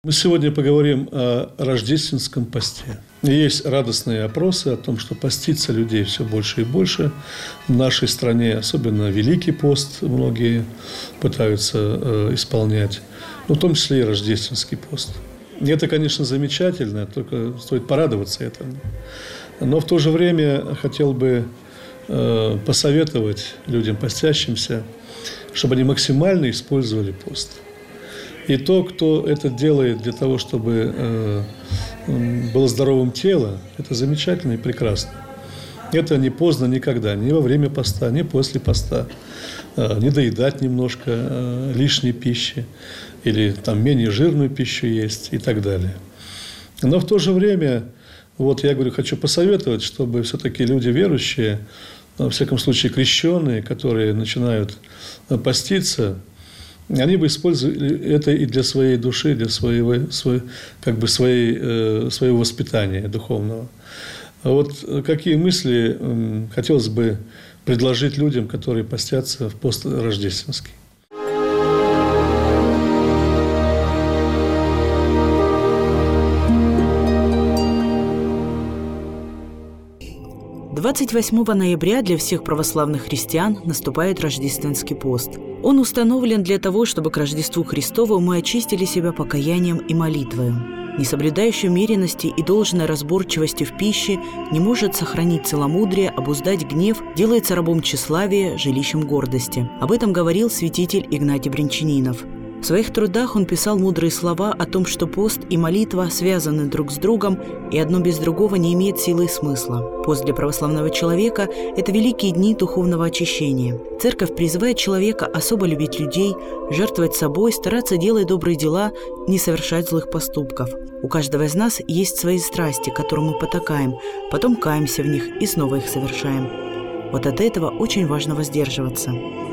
Мы сегодня поговорим о рождественском посте. Есть радостные опросы о том, что поститься людей все больше и больше. В нашей стране, особенно Великий пост, многие пытаются исполнять, в том числе и рождественский пост. И это, конечно, замечательно, только стоит порадоваться этому. Но в то же время хотел бы посоветовать людям постящимся, чтобы они максимально использовали пост. И то, кто это делает для того, чтобы было здоровым тело, это замечательно и прекрасно. Это не поздно никогда, ни во время поста, ни после поста. Не доедать немножко лишней пищи или менее жирную пищу есть и так далее. Но в то же время, хочу посоветовать, чтобы все-таки люди верующие, во всяком случае крещенные, которые начинают поститься, они бы использовали это и для своей души, для своего воспитания духовного. Какие мысли хотелось бы предложить людям, которые постятся в пост рождественский? – 28 ноября для всех православных христиан наступает рождественский пост. Он установлен для того, чтобы к Рождеству Христову мы очистили себя покаянием и молитвою. Не соблюдающий умеренности и должной разборчивости в пище не может сохранить целомудрие, обуздать гнев, делается рабом тщеславия, жилищем гордости. Об этом говорил святитель Игнатий Брянчанинов. В своих трудах он писал мудрые слова о том, что пост и молитва связаны друг с другом, и одно без другого не имеет силы и смысла. Пост для православного человека – это великие дни духовного очищения. Церковь призывает человека особо любить людей, жертвовать собой, стараться делать добрые дела, не совершать злых поступков. У каждого из нас есть свои страсти, которым мы потакаем, потом каемся в них и снова их совершаем. От этого очень важно воздерживаться.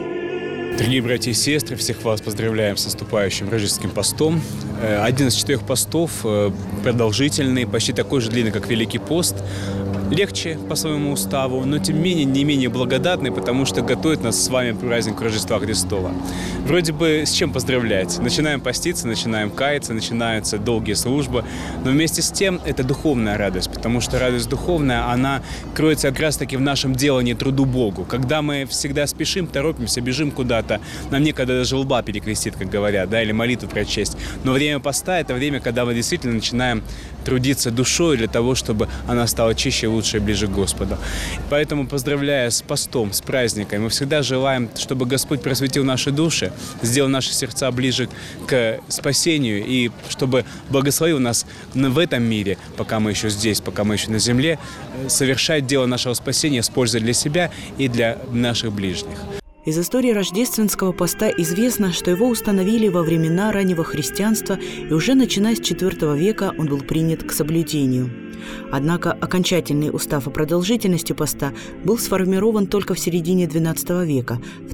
Дорогие братья и сестры, всех вас поздравляем с наступающим рождественским постом. Один из 4 постов, продолжительный, почти такой же длинный, как Великий пост. Легче по своему уставу, но тем не менее благодатный, потому что готовит нас с вами к празднику Рождества Христова. Вроде бы с чем поздравлять? Начинаем поститься, начинаем каяться, начинаются долгие службы, но вместе с тем это духовная радость, потому что радость духовная, она кроется как раз-таки в нашем делании труду Богу. Когда мы всегда спешим, торопимся, бежим куда-то, нам некогда даже лба перекрестить, как говорят, или молитву прочесть. Но время поста – это время, когда мы действительно начинаем трудиться душой для того, чтобы она стала чище, лучше и ближе к Господу. Поэтому, поздравляя с постом, с праздником, мы всегда желаем, чтобы Господь просветил наши души, сделал наши сердца ближе к спасению и чтобы благословил нас в этом мире, пока мы еще здесь, пока мы еще на земле, совершать дело нашего спасения с пользой для себя и для наших ближних. Из истории рождественского поста известно, что его установили во времена раннего христианства, и уже начиная с IV века он был принят к соблюдению. Однако окончательный устав о продолжительности поста был сформирован только в середине XII века, в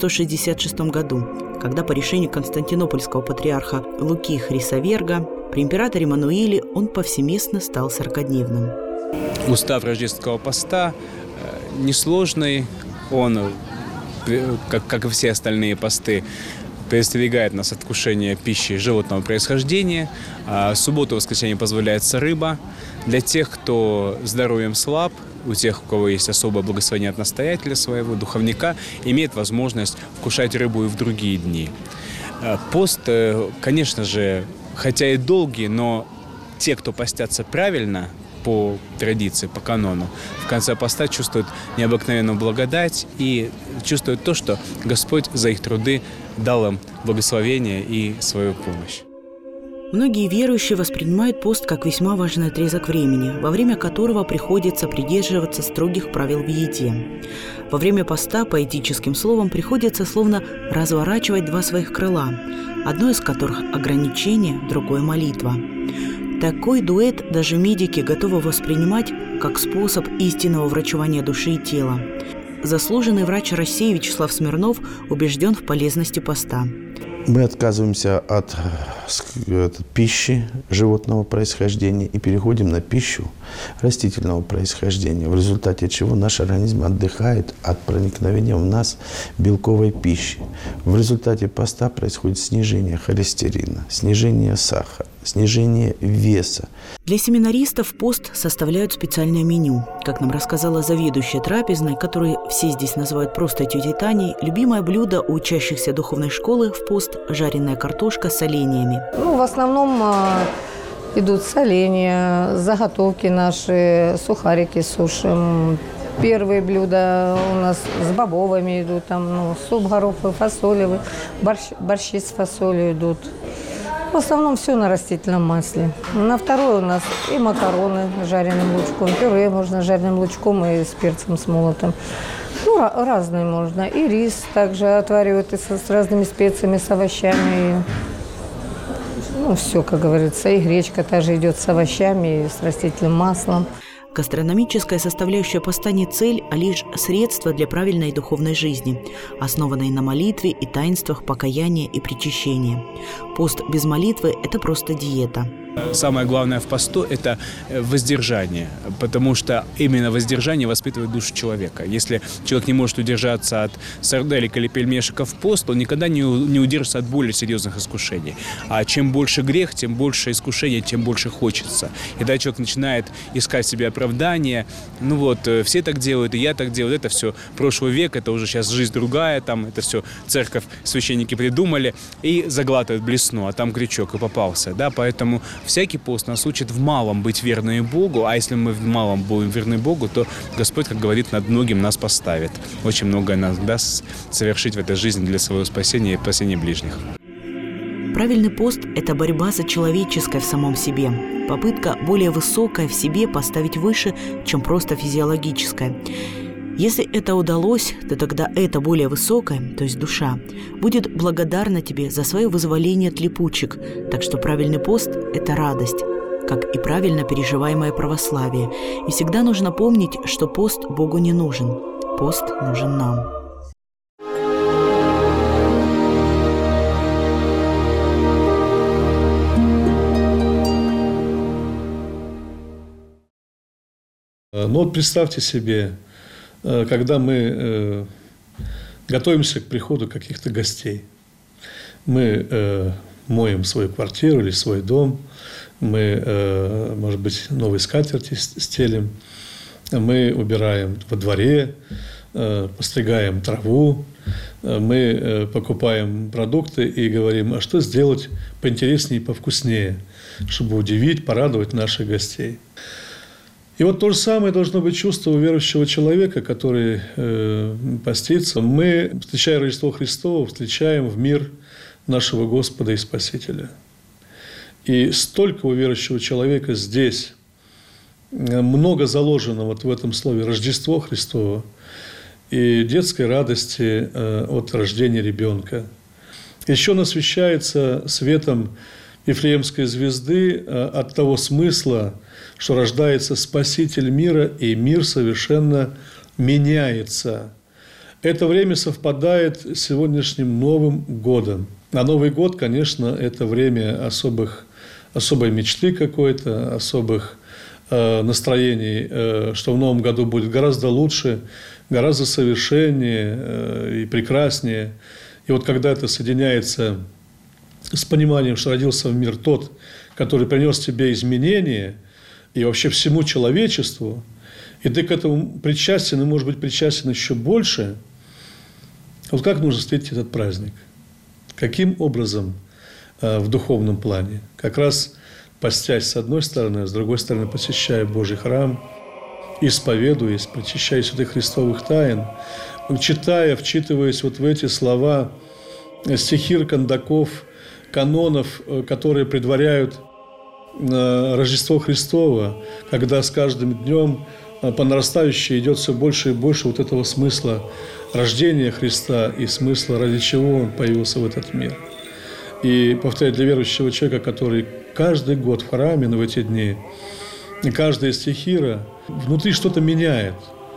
1166 году, когда по решению константинопольского патриарха Луки Хрисоверга при императоре Эммануиле он повсеместно стал 40-дневным. Устав рождественского поста несложный, он, как и все остальные посты, предостерегает нас от вкушения пищи животного происхождения. Субботу и воскресенье позволяется рыба. Для тех, кто здоровьем слаб, у тех, у кого есть особое благословение от настоятеля своего, духовника, имеет возможность вкушать рыбу и в другие дни. Пост, конечно же, хотя и долгий, но те, кто постятся правильно, по традиции, по канону, в конце поста чувствуют необыкновенную благодать и чувствуют то, что Господь за их труды дал им благословение и свою помощь. Многие верующие воспринимают пост как весьма важный отрезок времени, во время которого приходится придерживаться строгих правил в еде. Во время поста поэтическим словом приходится словно разворачивать 2 своих крыла, одно из которых – ограничение, другое – молитва. Такой дуэт даже медики готовы воспринимать как способ истинного врачевания души и тела. Заслуженный врач России Вячеслав Смирнов убежден в полезности поста. Мы отказываемся от пищи животного происхождения и переходим на пищу растительного происхождения, в результате чего наш организм отдыхает от проникновения в нас белковой пищи. В результате поста происходит снижение холестерина, снижение сахара, снижение веса. Для семинаристов пост составляют специальное меню. Как нам рассказала заведующая трапезной, которую все здесь называют просто тетей Таней, любимое блюдо у учащихся духовной школы в пост – жареная картошка с оленями. В основном идут соленья, заготовки наши, сухарики сушим. Первые блюда у нас с бобовыми идут, суп гороховый, фасолевый, борщи с фасолью идут. В основном все на растительном масле. На второе у нас и макароны с жареным лучком, пюре можно с жареным лучком и с перцем смолотым. Разные можно. И рис также отваривают с разными специями, с овощами. Все, как говорится. И гречка также идет с овощами и с растительным маслом. Гастрономическая составляющая поста не цель, а лишь средство для правильной духовной жизни, основанной на молитве и таинствах покаяния и причащения. Пост без молитвы – это просто диета. Самое главное в посту – это воздержание, потому что именно воздержание воспитывает душу человека. Если человек не может удержаться от сарделек или пельмешек в пост, он никогда не удержится от более серьезных искушений. А чем больше грех, тем больше искушений, тем больше хочется. И тогда человек начинает искать себе оправдание. Все так делают, и я так делаю. Это все прошлый век, это уже сейчас жизнь другая, это все церковь, священники придумали, и заглатывают блесну, а там крючок и попался. Поэтому всякий пост нас учит в малом быть верными Богу, а если мы в малом будем верны Богу, то Господь, как говорит, над многим нас поставит. Очень многое нас даст совершить в этой жизни для своего спасения и спасения ближних. Правильный пост – это борьба за человеческое в самом себе. Попытка более высокое в себе поставить выше, чем просто физиологическое. Если это удалось, то тогда это более высокое, то есть душа, будет благодарна тебе за свое вызволение от липучек. Так что правильный пост – это радость, как и правильно переживаемое православие. И всегда нужно помнить, что пост Богу не нужен. Пост нужен нам. Представьте себе, когда мы готовимся к приходу каких-то гостей. Мы моем свою квартиру или свой дом, мы, может быть, новые скатерти стелим, мы убираем во дворе, постригаем траву, мы покупаем продукты и говорим, а что сделать поинтереснее и повкуснее, чтобы удивить, порадовать наших гостей. И то же самое должно быть чувство у верующего человека, который постится. Мы, встречая Рождество Христово, встречаем в мир нашего Господа и Спасителя. И столько у верующего человека здесь много заложено в этом слове «Рождество Христово» и детской радости от рождения ребенка. Еще он освещается светом Вифлеемской звезды от того смысла, что рождается Спаситель мира, и мир совершенно меняется. Это время совпадает с сегодняшним Новым годом. А Новый год, конечно, это время особой мечты какой-то, особых настроений, что в Новом году будет гораздо лучше, гораздо совершеннее и прекраснее. И когда это соединяется с пониманием, что родился в мир тот, который принес тебе изменения, и вообще всему человечеству, и ты к этому причастен, и, может быть, причастен еще больше, как нужно встретить этот праздник? Каким образом в духовном плане? Как раз постясь с одной стороны, а с другой стороны посещая Божий храм, исповедуясь, причащая святых Христовых тайн, вчитываясь в эти слова стихир, кандаков, канонов, которые предваряют Рождество Христово, когда с каждым днем по нарастающей идет все больше и больше этого смысла рождения Христа и смысла, ради чего Он появился в этот мир. И, повторяю, для верующего человека, который каждый год в храме, в эти дни, каждая стихира внутри что-то меняет.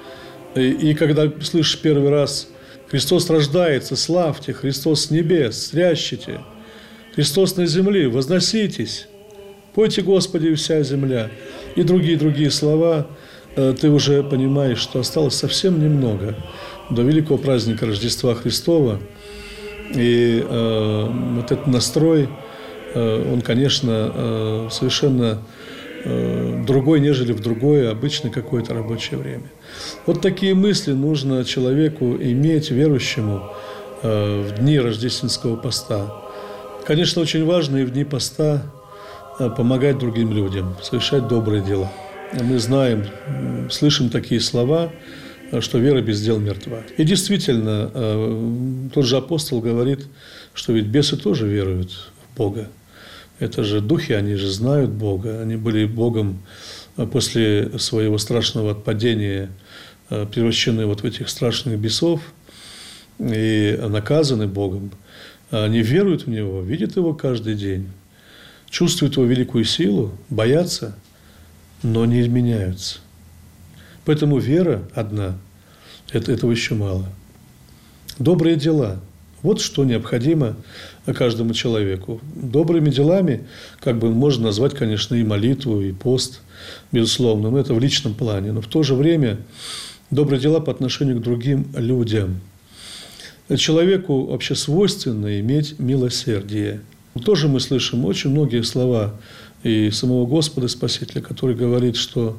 И когда слышишь первый раз «Христос рождается, славьте, Христос с небес, стрящите, Христос на земле, возноситесь, пойте, Господи, вся земля», и другие слова, ты уже понимаешь, что осталось совсем немного до великого праздника Рождества Христова. И этот настрой он, конечно, совершенно другой, нежели в другое обычное какое-то рабочее время. Вот такие мысли нужно человеку иметь, верующему, в дни рождественского поста. Конечно, очень важно и в дни поста помогать другим людям, совершать добрые дела. Мы знаем, слышим такие слова, что вера без дел мертва. И действительно, тот же апостол говорит, что ведь бесы тоже веруют в Бога. Это же духи, они же знают Бога. Они были Богом после своего страшного отпадения, превращены вот в этих страшных бесов и наказаны Богом. Они веруют в Него, видят Его каждый день, чувствуют Его великую силу, боятся, но не изменяются. Поэтому вера одна, этого еще мало. Добрые дела. Вот что необходимо каждому человеку. Добрыми делами, можно назвать, конечно, и молитву, и пост, безусловно, но это в личном плане. Но в то же время добрые дела по отношению к другим людям. Человеку вообще свойственно иметь милосердие. Тоже мы слышим очень многие слова и самого Господа Спасителя, который говорит, что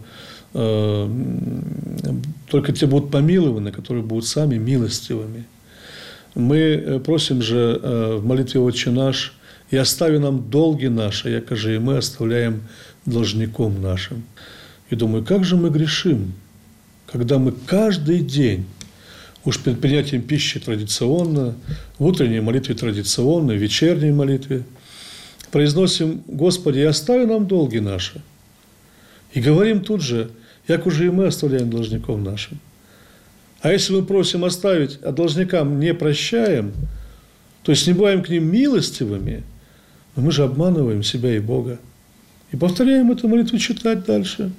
только те будут помилованы, которые будут сами милостивыми. Мы просим же в молитве «Отче наш», «И остави нам долги наши, якоже и мы оставляем должником нашим». И думаю, как же мы грешим, когда мы каждый день, уж перед принятием пищи традиционно, в утренней молитве традиционно, в вечерней молитве, произносим «Господи, и остави нам долги наши». И говорим тут же, якоже и мы оставляем должником нашим. А если мы просим оставить, а должникам не прощаем, то есть не бываем к ним милостивыми, но мы же обманываем себя и Бога. И повторяем эту молитву читать дальше.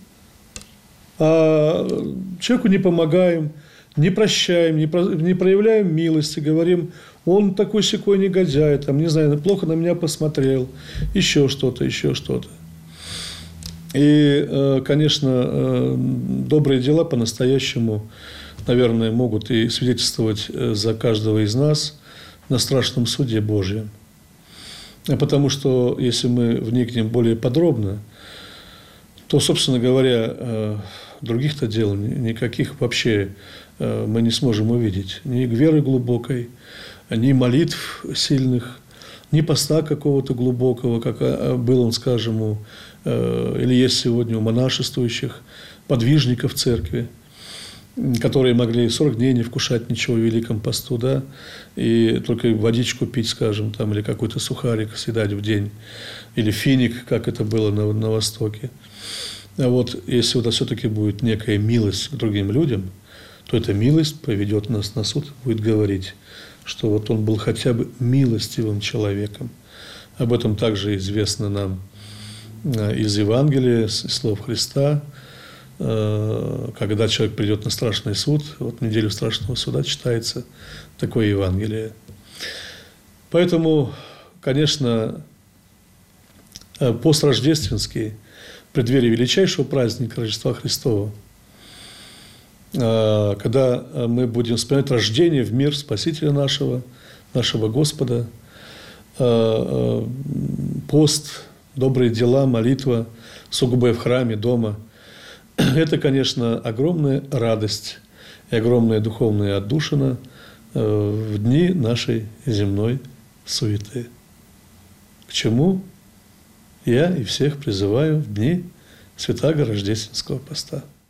А человеку не помогаем, не прощаем, не проявляем милости, говорим, он такой-сякой негодяй, не знаю, плохо на меня посмотрел, еще что-то, еще что-то. И, конечно, добрые дела по-настоящему, наверное, могут и свидетельствовать за каждого из нас на страшном суде Божьем. Потому что, если мы вникнем более подробно, то, собственно говоря, других-то дел никаких вообще мы не сможем увидеть. Ни веры глубокой, ни молитв сильных, ни поста какого-то глубокого, как был он, скажем, или есть сегодня у монашествующих подвижников церкви, которые могли 40 дней не вкушать ничего в Великом посту, да, и только водичку пить, скажем, или какой-то сухарик съедать в день, или финик, как это было на Востоке. А вот если это все-таки будет некая милость к другим людям, то эта милость поведет нас на суд, будет говорить, что вот он был хотя бы милостивым человеком. Об этом также известно нам из Евангелия, из слов Христа. Когда человек придет на страшный суд, вот в неделю страшного суда читается такое Евангелие. Поэтому, конечно, пост рождественский, в преддверии величайшего праздника Рождества Христова, когда мы будем вспоминать рождение в мир Спасителя нашего Господа, пост, добрые дела, молитва, сугубая в храме, дома – это, конечно, огромная радость и огромная духовная отдушина в дни нашей земной суеты. К чему я и всех призываю в дни Святаго Рождественского поста.